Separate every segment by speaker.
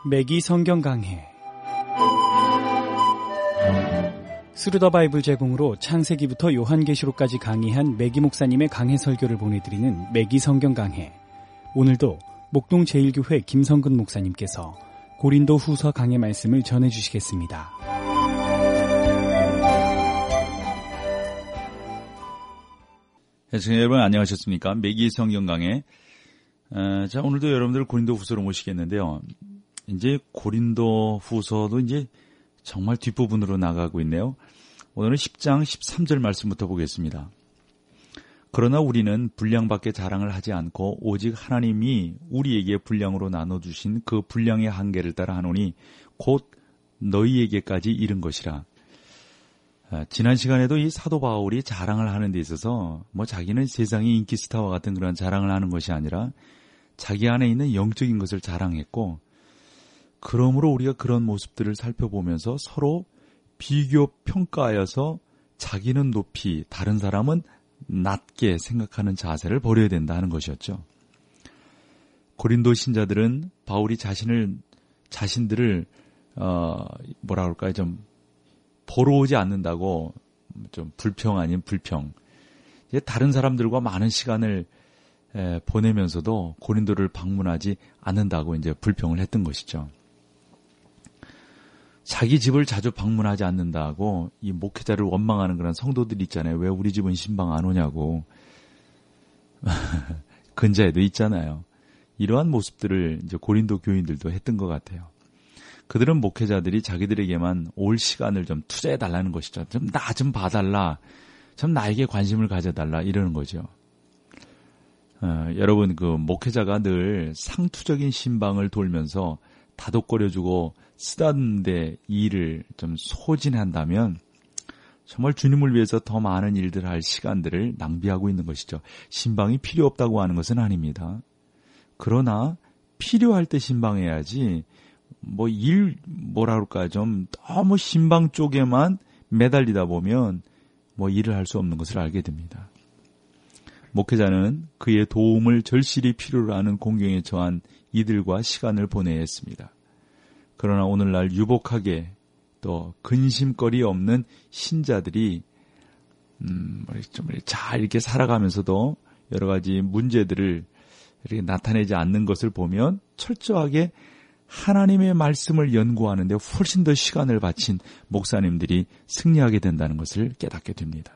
Speaker 1: 매기 성경 강해. 스루더 바이블 제공으로 창세기부터 요한계시록까지 강의한 매기 목사님의 강해 설교를 보내드리는 매기 성경 강해. 오늘도 목동 제1교회 김성근 목사님께서 고린도 후서 강해 말씀을 전해주시겠습니다.
Speaker 2: 시청자 여러분 안녕하셨습니까? 매기 성경 강해. 자, 오늘도 여러분들 고린도 후서로 모시겠는데요. 이제 고린도 후서도 이제 정말 뒷부분으로 나가고 있네요. 오늘은 10장 13절 말씀부터 보겠습니다. 그러나 우리는 분량밖에 자랑을 하지 않고 오직 하나님이 우리에게 분량으로 나눠주신 그 분량의 한계를 따라 하노니 곧 너희에게까지 이른 것이라. 지난 시간에도 이 사도 바울이 자랑을 하는 데 있어서 자기는 세상의 인기 스타와 같은 그런 자랑을 하는 것이 아니라 자기 안에 있는 영적인 것을 자랑했고, 그러므로 우리가 그런 모습들을 살펴보면서 서로 비교 평가하여서 자기는 높이 다른 사람은 낮게 생각하는 자세를 버려야 된다는 것이었죠. 고린도 신자들은 바울이 자신들을 좀 보러 오지 않는다고 좀 불평 아닌 불평. 다른 사람들과 많은 시간을 보내면서도 고린도를 방문하지 않는다고 이제 불평을 했던 것이죠. 자기 집을 자주 방문하지 않는다고 이 목회자를 원망하는 그런 성도들이 있잖아요. 왜 우리 집은 신방 안 오냐고. 근자에도 있잖아요. 이러한 모습들을 이제 고린도 교인들도 했던 것 같아요. 그들은 목회자들이 자기들에게만 올 시간을 좀 투자해 달라는 것이죠. 좀 나 좀 봐달라. 좀 나에게 관심을 가져달라. 이러는 거죠. 여러분, 그 목회자가 늘 상투적인 신방을 돌면서 다독거려주고 쓰다듬는데 일을 좀 소진한다면 정말 주님을 위해서 더 많은 일들을 할 시간들을 낭비하고 있는 것이죠. 신방이 필요 없다고 하는 것은 아닙니다. 그러나 필요할 때 신방해야지 좀 너무 신방 쪽에만 매달리다 보면 일을 할 수 없는 것을 알게 됩니다. 목회자는 그의 도움을 절실히 필요로 하는 공경에 처한 이들과 시간을 보내야 했습니다. 그러나 오늘날 유복하게 또 근심거리 없는 신자들이 좀 잘 이렇게 살아가면서도 여러 가지 문제들을 이렇게 나타내지 않는 것을 보면 철저하게 하나님의 말씀을 연구하는 데 훨씬 더 시간을 바친 목사님들이 승리하게 된다는 것을 깨닫게 됩니다.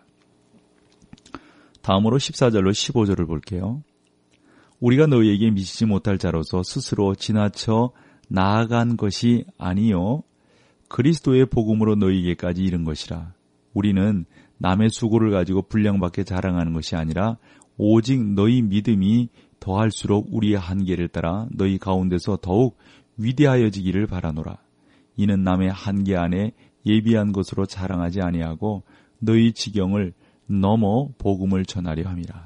Speaker 2: 다음으로 14절로 15절을 볼게요. 우리가 너희에게 미치지 못할 자로서 스스로 지나쳐 나아간 것이 아니요 그리스도의 복음으로 너희에게까지 이른 것이라. 우리는 남의 수고를 가지고 분량밖에 자랑하는 것이 아니라 오직 너희 믿음이 더할수록 우리의 한계를 따라 너희 가운데서 더욱 위대하여지기를 바라노라. 이는 남의 한계 안에 예비한 것으로 자랑하지 아니하고 너희 지경을 넘어 복음을 전하려 함이라.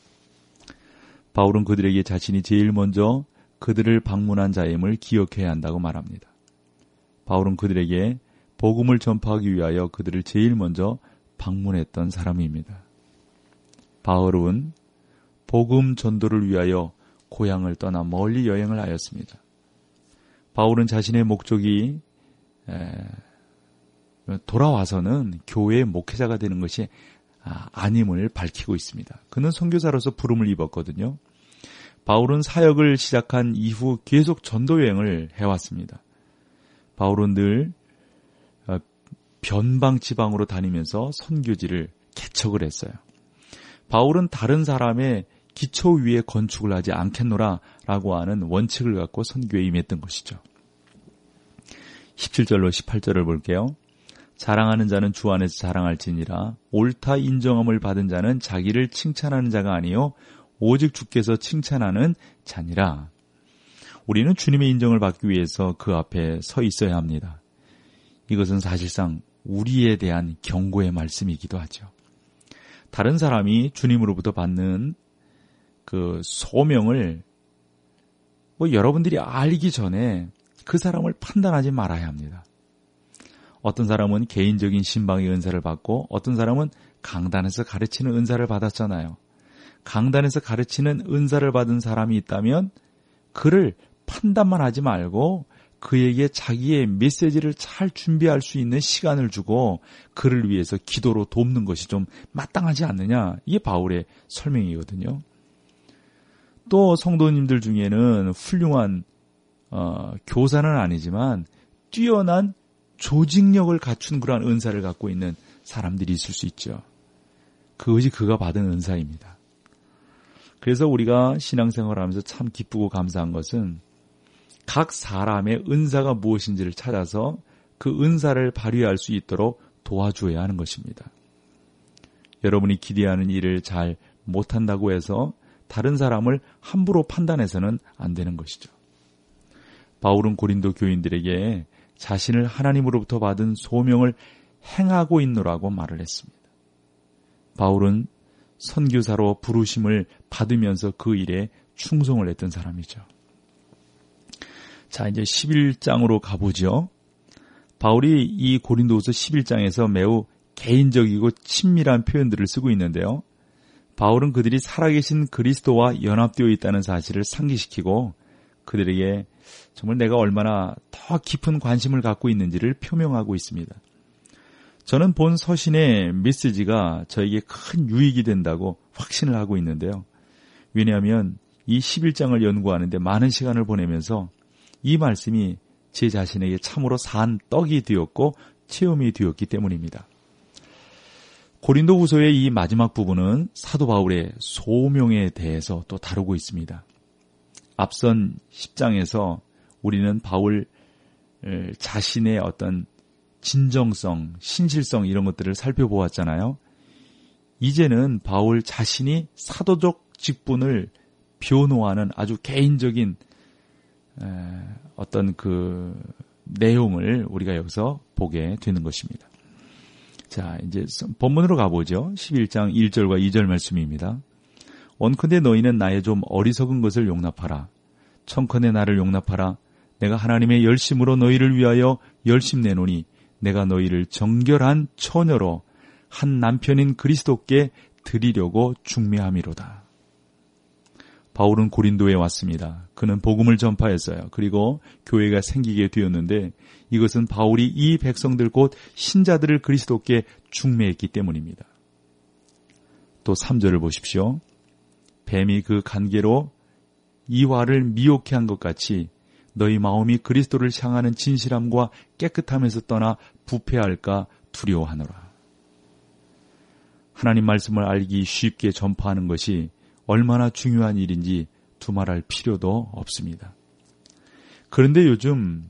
Speaker 2: 바울은 그들에게 자신이 제일 먼저 그들을 방문한 자임을 기억해야 한다고 말합니다. 바울은 그들에게 복음을 전파하기 위하여 그들을 제일 먼저 방문했던 사람입니다. 바울은 복음 전도를 위하여 고향을 떠나 멀리 여행을 하였습니다. 바울은 자신의 목적이 돌아와서는 교회의 목회자가 되는 것이 아님을 밝히고 있습니다. 그는 선교사로서 부름을 입었거든요. 바울은 사역을 시작한 이후 계속 전도 여행을 해왔습니다. 바울은 늘 변방 지방으로 다니면서 선교지를 개척을 했어요. 바울은 다른 사람의 기초 위에 건축을 하지 않겠노라 라고 하는 원칙을 갖고 선교에 임했던 것이죠. 17절로 18절을 볼게요. 자랑하는 자는 주 안에서 자랑할지니라. 옳다 인정함을 받은 자는 자기를 칭찬하는 자가 아니요 오직 주께서 칭찬하는 자니라. 우리는 주님의 인정을 받기 위해서 그 앞에 서 있어야 합니다. 이것은 사실상 우리에 대한 경고의 말씀이기도 하죠. 다른 사람이 주님으로부터 받는 그 소명을 여러분들이 알기 전에 그 사람을 판단하지 말아야 합니다. 어떤 사람은 개인적인 신방의 은사를 받고 어떤 사람은 강단에서 가르치는 은사를 받았잖아요. 강단에서 가르치는 은사를 받은 사람이 있다면 그를 판단만 하지 말고 그에게 자기의 메시지를 잘 준비할 수 있는 시간을 주고 그를 위해서 기도로 돕는 것이 좀 마땅하지 않느냐. 이게 바울의 설명이거든요. 또 성도님들 중에는 훌륭한 교사는 아니지만 뛰어난 조직력을 갖춘 그러한 은사를 갖고 있는 사람들이 있을 수 있죠. 그것이 그가 받은 은사입니다. 그래서 우리가 신앙생활을 하면서 참 기쁘고 감사한 것은 각 사람의 은사가 무엇인지를 찾아서 그 은사를 발휘할 수 있도록 도와줘야 하는 것입니다. 여러분이 기대하는 일을 잘 못한다고 해서 다른 사람을 함부로 판단해서는 안 되는 것이죠. 바울은 고린도 교인들에게 자신을 하나님으로부터 받은 소명을 행하고 있노라고 말을 했습니다. 바울은 선교사로 부르심을 받으면서 그 일에 충성을 했던 사람이죠. 자, 이제 11장으로 가보죠. 바울이 이 고린도후서 11장에서 매우 개인적이고 친밀한 표현들을 쓰고 있는데요. 바울은 그들이 살아계신 그리스도와 연합되어 있다는 사실을 상기시키고 그들에게 정말 내가 얼마나 더 깊은 관심을 갖고 있는지를 표명하고 있습니다. 저는 본 서신의 메시지가 저에게 큰 유익이 된다고 확신을 하고 있는데요. 왜냐하면 이 11장을 연구하는데 많은 시간을 보내면서 이 말씀이 제 자신에게 참으로 산 떡이 되었고 체험이 되었기 때문입니다. 고린도후서의 이 마지막 부분은 사도 바울의 소명에 대해서 또 다루고 있습니다. 앞선 10장에서 우리는 바울 자신의 어떤 진정성, 신실성 이런 것들을 살펴보았잖아요. 이제는 바울 자신이 사도적 직분을 변호하는 아주 개인적인 어떤 그 내용을 우리가 여기서 보게 되는 것입니다. 자, 이제 본문으로 가보죠. 11장 1절과 2절 말씀입니다. 원컨대 너희는 나의 좀 어리석은 것을 용납하라. 청컨대 나를 용납하라. 내가 하나님의 열심으로 너희를 위하여 열심 내노니 내가 너희를 정결한 처녀로 한 남편인 그리스도께 드리려고 중매함이로다. 바울은 고린도에 왔습니다. 그는 복음을 전파했어요. 그리고 교회가 생기게 되었는데 이것은 바울이 이 백성들 곧 신자들을 그리스도께 중매했기 때문입니다. 또 3절을 보십시오. 뱀이 그 간계로 이와를 미혹해 한 것 같이 너희 마음이 그리스도를 향하는 진실함과 깨끗함에서 떠나 부패할까 두려워하노라. 하나님 말씀을 알기 쉽게 전파하는 것이 얼마나 중요한 일인지 두말할 필요도 없습니다. 그런데 요즘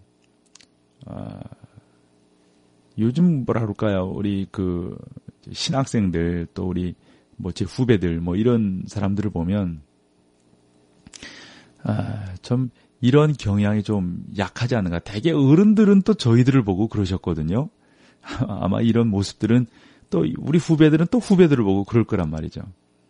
Speaker 2: 뭐라 그럴까요? 우리 그 신학생들 또 우리 제 후배들 이런 사람들을 보면 좀 이런 경향이 좀 약하지 않은가. 대개 어른들은 또 저희들을 보고 그러셨거든요. 아마 이런 모습들은 또 우리 후배들은 또 후배들을 보고 그럴 거란 말이죠.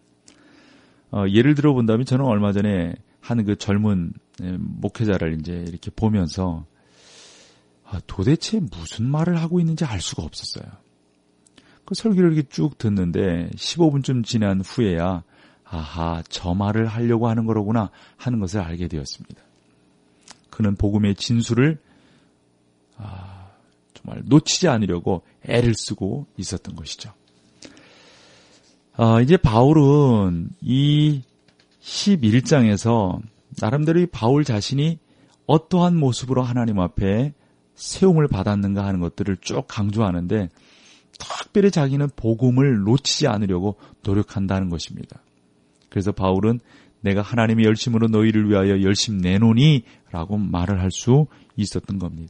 Speaker 2: 예를 들어 본다면 저는 얼마 전에 한 그 젊은 목회자를 이제 이렇게 보면서 도대체 무슨 말을 하고 있는지 알 수가 없었어요. 그 설교를 이렇게 쭉 듣는데 15분쯤 지난 후에야 아하, 저 말을 하려고 하는 거로구나 하는 것을 알게 되었습니다. 그는 복음의 진수를 정말 놓치지 않으려고 애를 쓰고 있었던 것이죠. 이제 바울은 이 11장에서 나름대로 이 바울 자신이 어떠한 모습으로 하나님 앞에 세움을 받았는가 하는 것들을 쭉 강조하는데 특별히 자기는 복음을 놓치지 않으려고 노력한다는 것입니다. 그래서 바울은 내가 하나님의 열심으로 너희를 위하여 열심 내노니 라고 말을 할 수 있었던 겁니다.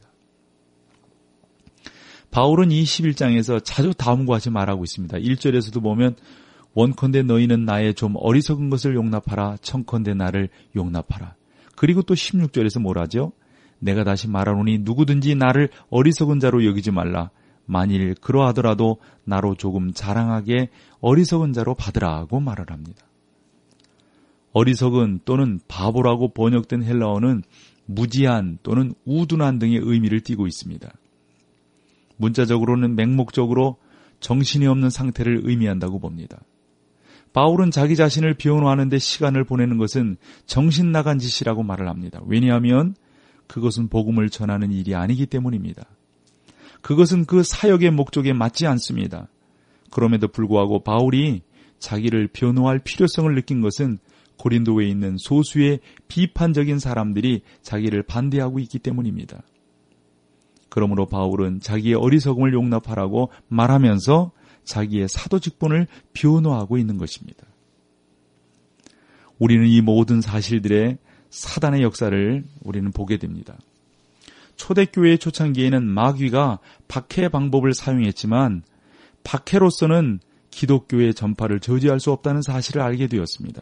Speaker 2: 바울은 이 11장에서 자주 다음과 같이 말하고 있습니다. 1절에서도 보면 원컨대 너희는 나의 좀 어리석은 것을 용납하라. 청컨대 나를 용납하라. 그리고 또 16절에서 뭐라죠? 내가 다시 말하노니 누구든지 나를 어리석은 자로 여기지 말라. 만일 그러하더라도 나로 조금 자랑하게 어리석은 자로 받으라고 말을 합니다. 어리석은 또는 바보라고 번역된 헬라어는 무지한 또는 우둔한 등의 의미를 띠고 있습니다. 문자적으로는 맹목적으로 정신이 없는 상태를 의미한다고 봅니다. 바울은 자기 자신을 변호하는 데 시간을 보내는 것은 정신 나간 짓이라고 말을 합니다. 왜냐하면 그것은 복음을 전하는 일이 아니기 때문입니다. 그것은 그 사역의 목적에 맞지 않습니다. 그럼에도 불구하고 바울이 자기를 변호할 필요성을 느낀 것은 고린도에 있는 소수의 비판적인 사람들이 자기를 반대하고 있기 때문입니다. 그러므로 바울은 자기의 어리석음을 용납하라고 말하면서 자기의 사도 직분을 변호하고 있는 것입니다. 우리는 이 모든 사실들의 사단의 역사를 우리는 보게 됩니다. 초대교회 초창기에는 마귀가 박해 방법을 사용했지만 박해로서는 기독교의 전파를 저지할 수 없다는 사실을 알게 되었습니다.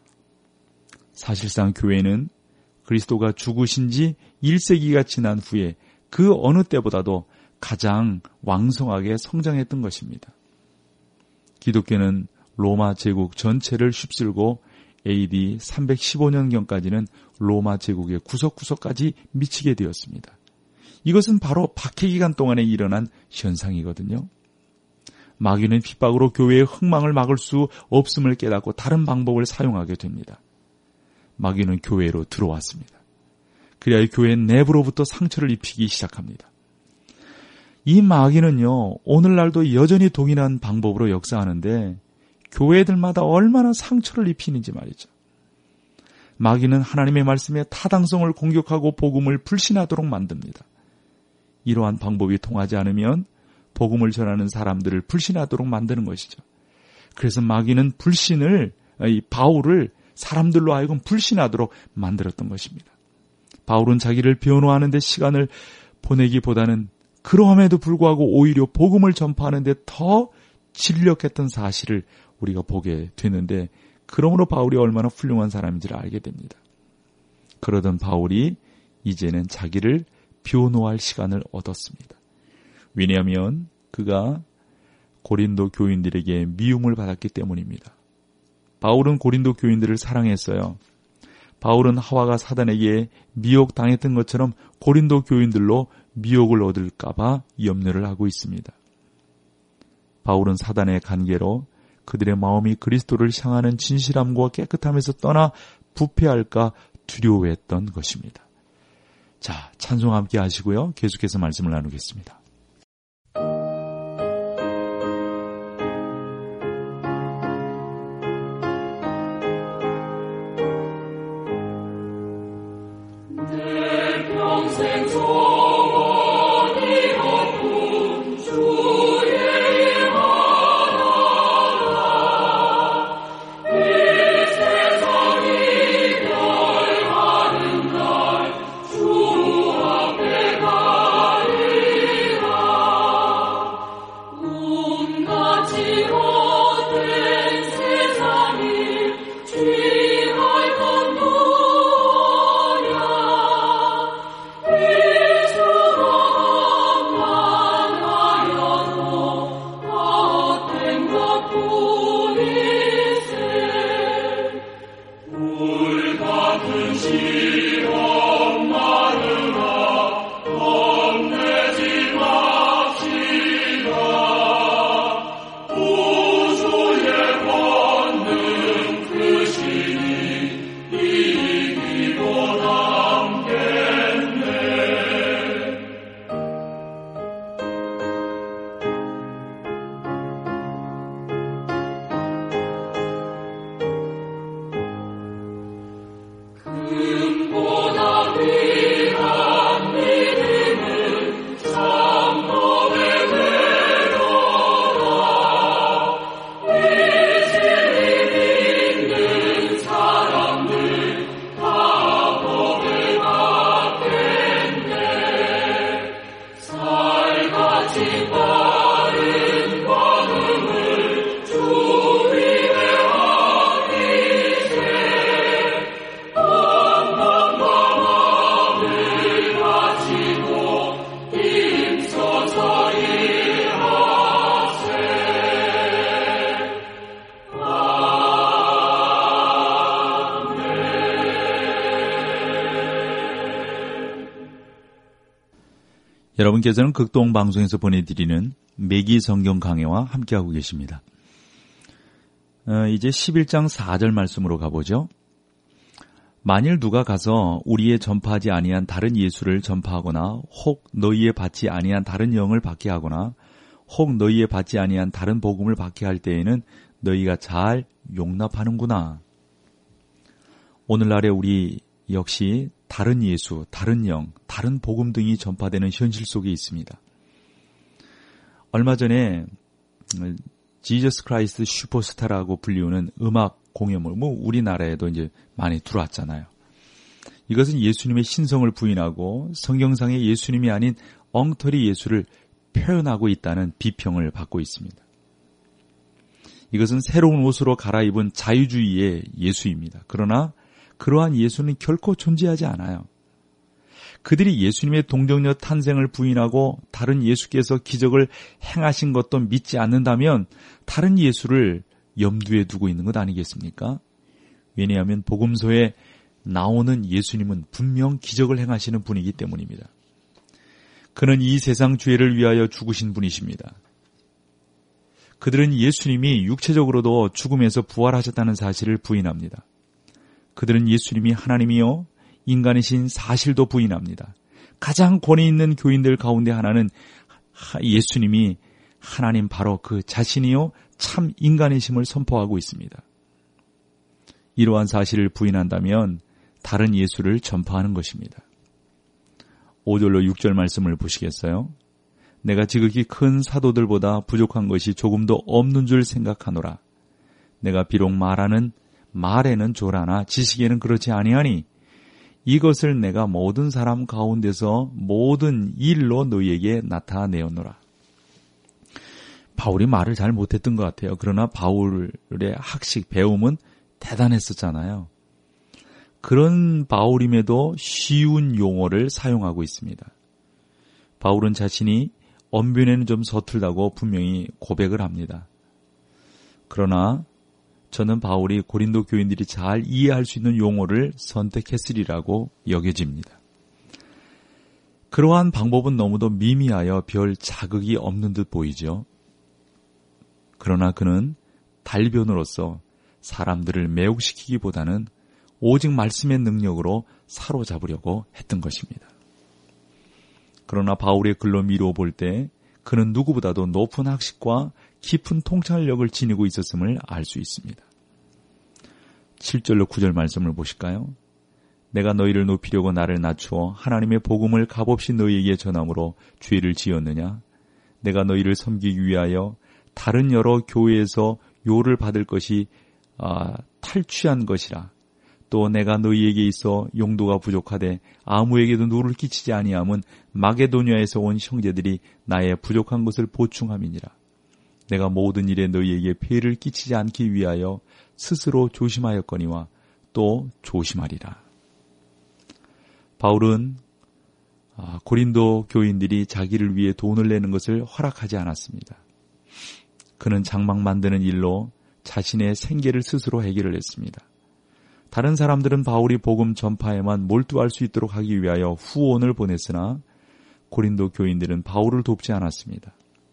Speaker 2: 사실상 교회는 그리스도가 죽으신 지 1세기가 지난 후에 그 어느 때보다도 가장 왕성하게 성장했던 것입니다. 기독교는 로마 제국 전체를 휩쓸고 AD 315년경까지는 로마 제국의 구석구석까지 미치게 되었습니다. 이것은 바로 박해 기간 동안에 일어난 현상이거든요. 마귀는 핍박으로 교회의 흥망을 막을 수 없음을 깨닫고 다른 방법을 사용하게 됩니다. 마귀는 교회로 들어왔습니다. 그래야 교회 내부로부터 상처를 입히기 시작합니다. 이 마귀는요, 오늘날도 여전히 동일한 방법으로 역사하는데 교회들마다 얼마나 상처를 입히는지 말이죠. 마귀는 하나님의 말씀의 타당성을 공격하고 복음을 불신하도록 만듭니다. 이러한 방법이 통하지 않으면 복음을 전하는 사람들을 불신하도록 만드는 것이죠. 그래서 마귀는 바울을 사람들로 하여금 불신하도록 만들었던 것입니다. 바울은 자기를 변호하는 데 시간을 보내기보다는 그러함에도 불구하고 오히려 복음을 전파하는 데 더 진력했던 사실을 우리가 보게 되는데, 그러므로 바울이 얼마나 훌륭한 사람인지를 알게 됩니다. 그러던 바울이 이제는 자기를 변호할 시간을 얻었습니다. 왜냐하면 그가 고린도 교인들에게 미움을 받았기 때문입니다. 바울은 고린도 교인들을 사랑했어요. 바울은 하와가 사단에게 미혹당했던 것처럼 고린도 교인들로 미혹을 얻을까봐 염려를 하고 있습니다. 바울은 사단의 간계로 그들의 마음이 그리스도를 향하는 진실함과 깨끗함에서 떠나 부패할까 두려워했던 것입니다. 자, 찬송 함께 하시고요. 계속해서 말씀을 나누겠습니다. 여러분께서는 극동방송에서 보내드리는 매기 성경 강해와 함께하고 계십니다. 이제 11장 4절 말씀으로 가보죠. 만일 누가 가서 우리의 전파하지 아니한 다른 예수를 전파하거나 혹 너희의 받지 아니한 다른 영을 받게 하거나 혹 너희의 받지 아니한 다른 복음을 받게 할 때에는 너희가 잘 용납하는구나. 오늘날에 우리 역시 다른 예수, 다른 영, 다른 복음 등이 전파되는 현실 속에 있습니다. 얼마 전에 지저스 크라이스트 슈퍼스타라고 불리우는 음악 공연물, 우리나라에도 이제 많이 들어왔잖아요. 이것은 예수님의 신성을 부인하고 성경상의 예수님이 아닌 엉터리 예수를 표현하고 있다는 비평을 받고 있습니다. 이것은 새로운 옷으로 갈아입은 자유주의의 예수입니다. 그러나 그러한 예수는 결코 존재하지 않아요. 그들이 예수님의 동정녀 탄생을 부인하고 다른 예수께서 기적을 행하신 것도 믿지 않는다면 다른 예수를 염두에 두고 있는 것 아니겠습니까? 왜냐하면 복음서에 나오는 예수님은 분명 기적을 행하시는 분이기 때문입니다. 그는 이 세상 죄를 위하여 죽으신 분이십니다. 그들은 예수님이 육체적으로도 죽음에서 부활하셨다는 사실을 부인합니다. 그들은 예수님이 하나님이요 인간이신 사실도 부인합니다. 가장 권위 있는 교인들 가운데 하나는 예수님이 하나님 바로 그 자신이요 참 인간이심을 선포하고 있습니다. 이러한 사실을 부인한다면 다른 예수를 전파하는 것입니다. 5절로 6절 말씀을 보시겠어요? 내가 지극히 큰 사도들보다 부족한 것이 조금도 없는 줄 생각하노라. 내가 비록 말에는 졸하나 지식에는 그렇지 아니하니 이것을 내가 모든 사람 가운데서 모든 일로 너희에게 나타내었노라. 바울이 말을 잘 못했던 것 같아요. 그러나 바울의 학식, 배움은 대단했었잖아요. 그런 바울임에도 쉬운 용어를 사용하고 있습니다. 바울은 자신이 언변에는 좀 서툴다고 분명히 고백을 합니다. 그러나 저는 바울이 고린도 교인들이 잘 이해할 수 있는 용어를 선택했으리라고 여겨집니다. 그러한 방법은 너무도 미미하여 별 자극이 없는 듯 보이죠. 그러나 그는 달변으로서 사람들을 매혹시키기보다는 오직 말씀의 능력으로 사로잡으려고 했던 것입니다. 그러나 바울의 글로 미루어 볼 때 그는 누구보다도 높은 학식과 깊은 통찰력을 지니고 있었음을 알 수 있습니다. 7절로 9절 말씀을 보실까요? 내가 너희를 높이려고 나를 낮추어 하나님의 복음을 값없이 너희에게 전함으로 죄를 지었느냐? 내가 너희를 섬기기 위하여 다른 여러 교회에서 요를 받을 것이 탈취한 것이라. 또 내가 너희에게 있어 용도가 부족하되 아무에게도 누를 끼치지 아니함은 마게도냐에서 온 형제들이 나의 부족한 것을 보충함이니라. 내가 모든 일에 너희에게 폐를 끼치지 않기 위하여 스스로 조심하였거니와 또 조심하리라. 바울은 고린도 교인들이 자기를 위해 돈을 내는 것을 허락하지 않았습니다. 그는 장막 만드는 일로 자신의 생계를 스스로 해결을 했습니다. 다른 사람들은 바울이 복음 전파에만 몰두할 수 있도록 하기 위하여 후원을 보냈으나 고린도 교인들은 바울을 돕지 않았습니다.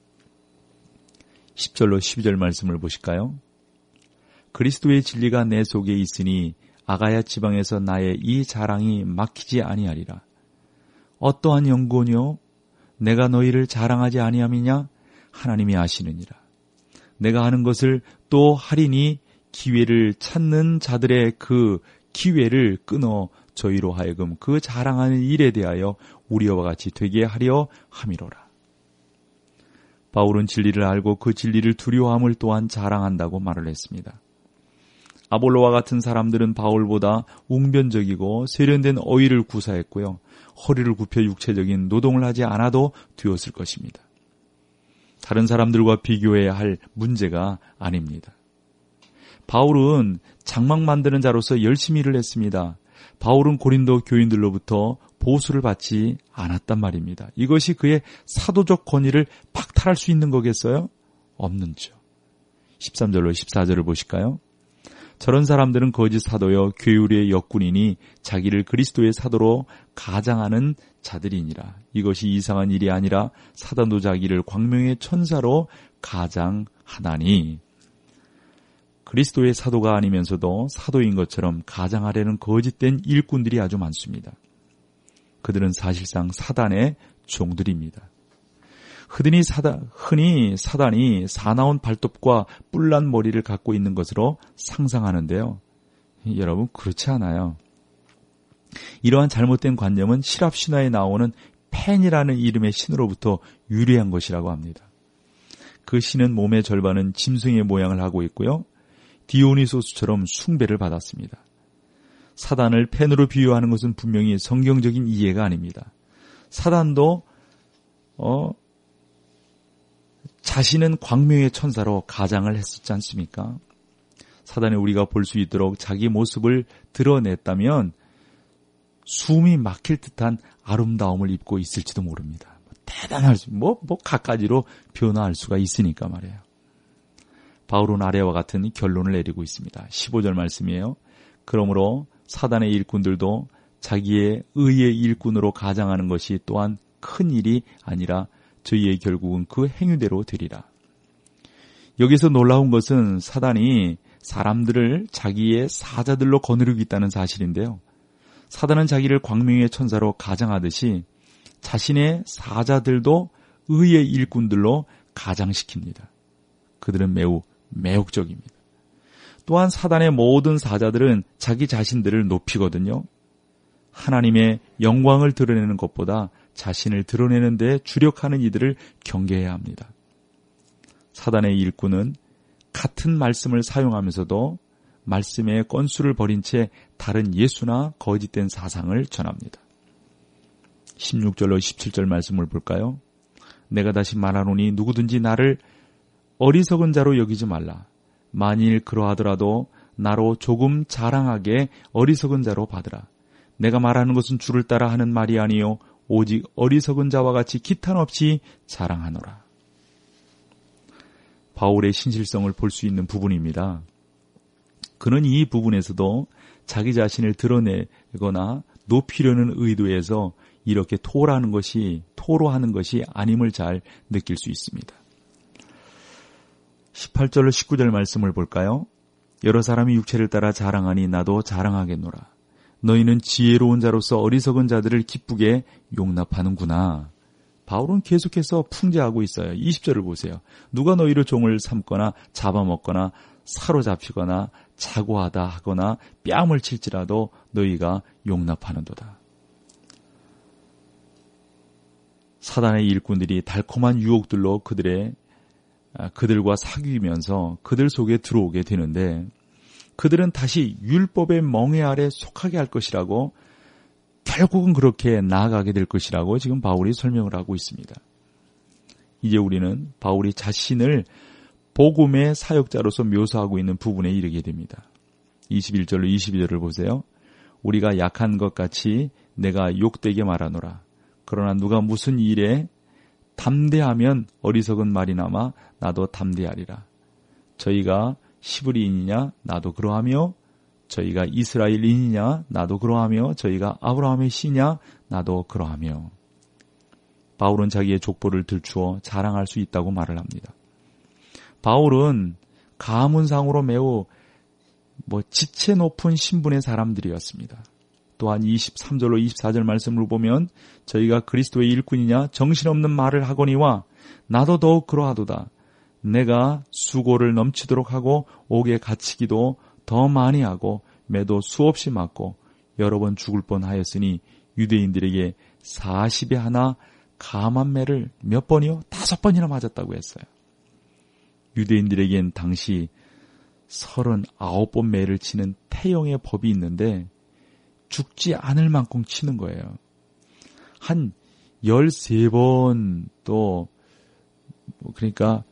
Speaker 2: 10절로 12절 말씀을 보실까요? 그리스도의 진리가 내 속에 있으니 아가야 지방에서 나의 이 자랑이 막히지 아니하리라. 어떠한 연고뇨? 내가 너희를 자랑하지 아니함이냐? 하나님이 아시느니라. 내가 하는 것을 또 하리니 기회를 찾는 자들의 그 기회를 끊어 저희로 하여금 그 자랑하는 일에 대하여 우리와 같이 되게 하려 함이로라. 바울은 진리를 알고 그 진리를 두려워함을 또한 자랑한다고 말을 했습니다. 아볼로와 같은 사람들은 바울보다 웅변적이고 세련된 어휘를 구사했고요. 허리를 굽혀 육체적인 노동을 하지 않아도 되었을 것입니다. 다른 사람들과 비교해야 할 문제가 아닙니다. 바울은 장막 만드는 자로서 열심히 일을 했습니다. 바울은 고린도 교인들로부터 보수를 받지 않았단 말입니다. 이것이 그의 사도적 권위를 박탈할 수 있는 거겠어요? 없는죠. 13절로 14절을 보실까요? 저런 사람들은 거짓 사도여 괴율의 역군이니 자기를 그리스도의 사도로 가장하는 자들이니라. 이것이 이상한 일이 아니라 사단도 자기를 광명의 천사로 가장하나니. 그리스도의 사도가 아니면서도 사도인 것처럼 가장하려는 거짓된 일꾼들이 아주 많습니다. 그들은 사실상 사단의 종들입니다. 흔히 사단이 사나운 발톱과 뿔난 머리를 갖고 있는 것으로 상상하는데요. 여러분, 그렇지 않아요. 이러한 잘못된 관념은 실합 신화에 나오는 펜이라는 이름의 신으로부터 유래한 것이라고 합니다. 그 신은 몸의 절반은 짐승의 모양을 하고 있고요. 디오니소스처럼 숭배를 받았습니다. 사단을 펜으로 비유하는 것은 분명히 성경적인 이해가 아닙니다. 사단도 자신은 광명의 천사로 가장을 했었지 않습니까? 사단이 우리가 볼 수 있도록 자기 모습을 드러냈다면 숨이 막힐 듯한 아름다움을 입고 있을지도 모릅니다. 대단할 수, 갖가지로 변화할 수가 있으니까 말이에요. 바울은 아래와 같은 결론을 내리고 있습니다. 15절 말씀이에요. 그러므로 사단의 일꾼들도 자기의 의의 일꾼으로 가장하는 것이 또한 큰 일이 아니라 저희의 결국은 그 행위대로 되리라. 여기서 놀라운 것은 사단이 사람들을 자기의 사자들로 거느리고 있다는 사실인데요. 사단은 자기를 광명의 천사로 가장하듯이 자신의 사자들도 의의 일꾼들로 가장시킵니다. 그들은 매우 매혹적입니다. 또한 사단의 모든 사자들은 자기 자신들을 높이거든요. 하나님의 영광을 드러내는 것보다 자신을 드러내는 데 주력하는 이들을 경계해야 합니다. 사단의 일꾼은 같은 말씀을 사용하면서도 말씀의 건수를 버린 채 다른 예수나 거짓된 사상을 전합니다. 16절로 17절 말씀을 볼까요? 내가 다시 말하노니 누구든지 나를 어리석은 자로 여기지 말라. 만일 그러하더라도 나로 조금 자랑하게 어리석은 자로 받으라. 내가 말하는 것은 주를 따라 하는 말이 아니요 오직 어리석은 자와 같이 기탄 없이 자랑하노라. 바울의 신실성을 볼 수 있는 부분입니다. 그는 이 부분에서도 자기 자신을 드러내거나 높이려는 의도에서 이렇게 토로하는 것이 아님을 잘 느낄 수 있습니다. 18절로 19절 말씀을 볼까요? 여러 사람이 육체를 따라 자랑하니 나도 자랑하겠노라. 너희는 지혜로운 자로서 어리석은 자들을 기쁘게 용납하는구나. 바울은 계속해서 풍자하고 있어요. 20절을 보세요. 누가 너희를 종을 삼거나 잡아먹거나 사로잡히거나 자고하다 하거나 뺨을 칠지라도 너희가 용납하는도다. 사단의 일꾼들이 달콤한 유혹들로 그들과 사귀면서 그들 속에 들어오게 되는데 그들은 다시 율법의 멍에 아래 속하게 할 것이라고 결국은 그렇게 나아가게 될 것이라고 지금 바울이 설명을 하고 있습니다. 이제 우리는 바울이 자신을 복음의 사역자로서 묘사하고 있는 부분에 이르게 됩니다. 21절로 22절을 보세요. 우리가 약한 것 같이 내가 욕되게 말하노라. 그러나 누가 무슨 일에 담대하면 어리석은 말이 남아 나도 담대하리라. 저희가 시브리인이냐 나도 그러하며 저희가 이스라엘인이냐 나도 그러하며 저희가 아브라함의 씨냐 나도 그러하며. 바울은 자기의 족보를 들추어 자랑할 수 있다고 말을 합니다. 바울은 가문상으로 매우 지체 높은 신분의 사람들이었습니다. 또한 23절로 24절 말씀을 보면 저희가 그리스도의 일꾼이냐 정신없는 말을 하거니와 나도 더욱 그러하도다. 내가 수고를 넘치도록 하고 옥에 갇히기도 더 많이 하고 매도 수없이 맞고 여러 번 죽을 뻔하였으니 유대인들에게 40에 하나 감한 매를 몇 번이요? 5번이나 맞았다고 했어요. 유대인들에겐 당시 39번 매를 치는 태형의 법이 있는데 죽지 않을 만큼 치는 거예요. 한 13번 또 그러니까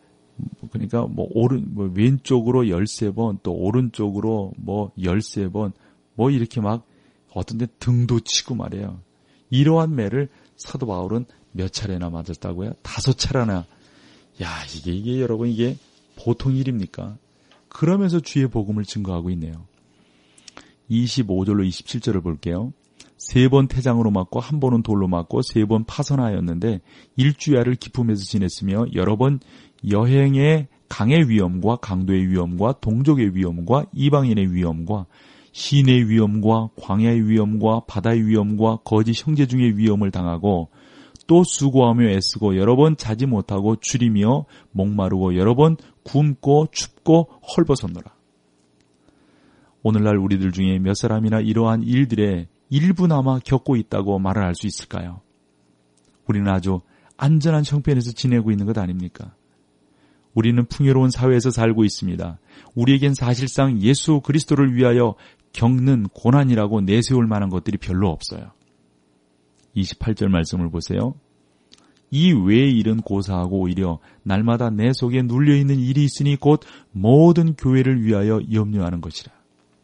Speaker 2: 왼쪽으로 13번 또 오른쪽으로 13번 이렇게 막 어떤 데 등도 치고 말이에요. 이러한 매를 사도 바울은 몇 차례나 맞았다고요? 5차례나. 야, 이게 여러분 이게 보통 일입니까? 그러면서 주의 복음을 증거하고 있네요. 25절로 27절을 볼게요. 3번 태장으로 맞고 1번은 돌로 맞고 3번 파선하였는데 일주야를 기품에서 지냈으며 여러 번 여행에 강의 위험과 강도의 위험과 동족의 위험과 이방인의 위험과 시내의 위험과 광야의 위험과 바다의 위험과 거짓 형제 중의 위험을 당하고 또 수고하며 애쓰고 여러 번 자지 못하고 줄이며 목마르고 여러 번 굶고 춥고 헐벗었노라. 오늘날 우리들 중에 몇 사람이나 이러한 일들에 일부나마 겪고 있다고 말을 할 수 있을까요? 우리는 아주 안전한 형편에서 지내고 있는 것 아닙니까? 우리는 풍요로운 사회에서 살고 있습니다. 우리에겐 사실상 예수 그리스도를 위하여 겪는 고난이라고 내세울 만한 것들이 별로 없어요. 28절 말씀을 보세요. 이 외의 일은 고사하고 오히려 날마다 내 속에 눌려있는 일이 있으니 곧 모든 교회를 위하여 염려하는 것이라.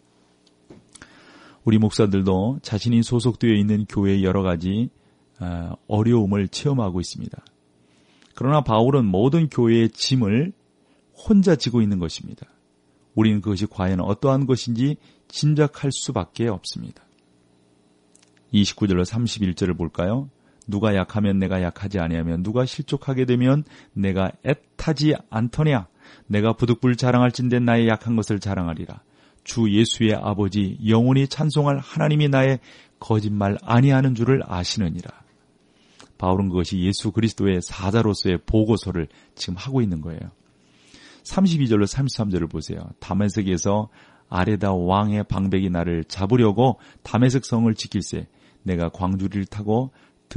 Speaker 2: 우리 목사들도 자신이 소속되어 있는 교회의 여러 가지 어려움을 체험하고 있습니다. 그러나 바울은 모든 교회의 짐을 혼자 지고 있는 것입니다. 우리는 그것이 과연 어떠한 것인지 짐작할 수밖에 없습니다. 29절로 31절을 볼까요? 누가 약하면 내가 약하지 아니하며 누가 실족하게 되면 내가 애타지 않더냐. 내가 부득불 자랑할진대 나의 약한 것을 자랑하리라. 주 예수의 아버지 영원히 찬송할 하나님이 나의 거짓말 아니하는 줄을 아시느니라. 바울은 그것이 예수 그리스도의 사자로서의 보고서를 지금 하고 있는 거예요. 32절로 33절을 보세요. 다메섹에서 아레다 왕의 방백이 나를 잡으려고 다메섹 성을 지킬세 내가 광주리를 타고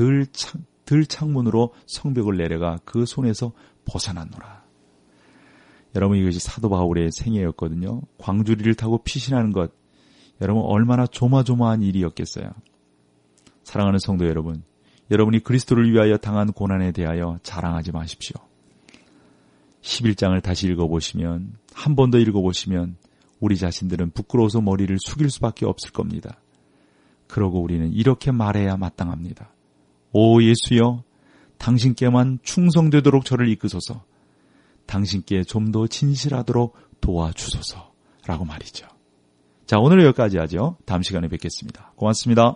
Speaker 2: 들창문으로 성벽을 내려가 그 손에서 벗어났노라. 여러분, 이것이 사도 바울의 생애였거든요. 광주리를 타고 피신하는 것, 여러분 얼마나 조마조마한 일이었겠어요. 사랑하는 성도 여러분, 여러분이 그리스도를 위하여 당한 고난에 대하여 자랑하지 마십시오. 11장을 다시 읽어보시면, 한 번 더 읽어보시면 우리 자신들은 부끄러워서 머리를 숙일 수밖에 없을 겁니다. 그러고 우리는 이렇게 말해야 마땅합니다. 오 예수여, 당신께만 충성되도록 저를 이끄소서. 당신께 좀 더 진실하도록 도와주소서라고 말이죠. 자, 오늘은 여기까지 하죠. 다음 시간에 뵙겠습니다. 고맙습니다.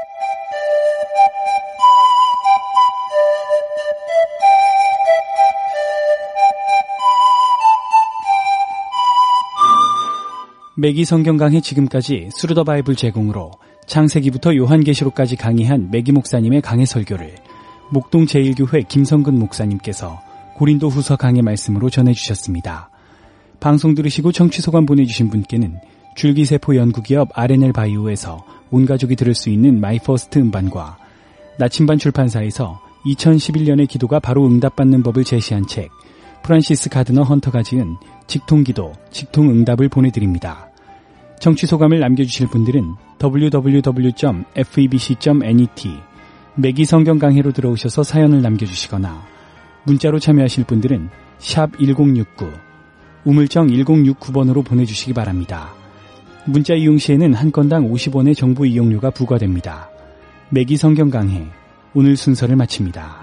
Speaker 1: 매기 성경 강해 지금까지 스루더 바이블 제공으로 창세기부터 요한계시록까지 강의한 매기 목사님의 강해 설교를 목동 제1교회 김성근 목사님께서 고린도 후서 강해 말씀으로 전해주셨습니다. 방송 들으시고 청취소감 보내주신 분께는 줄기세포 연구기업 R&L 바이오에서 온가족이 들을 수 있는 마이퍼스트 음반과 나침반 출판사에서 2011년의 기도가 바로 응답받는 법을 제시한 책 프란시스 가드너 헌터가 지은 직통기도, 직통응답을 보내드립니다. 청취소감을 남겨주실 분들은 www.febc.net 매기 성경 강해로 들어오셔서 사연을 남겨주시거나 문자로 참여하실 분들은 샵 1069, 우물정 1069번으로 보내주시기 바랍니다. 문자 이용 시에는 한 건당 50원의 정보 이용료가 부과됩니다. 매기 성경 강해, 오늘 순서를 마칩니다.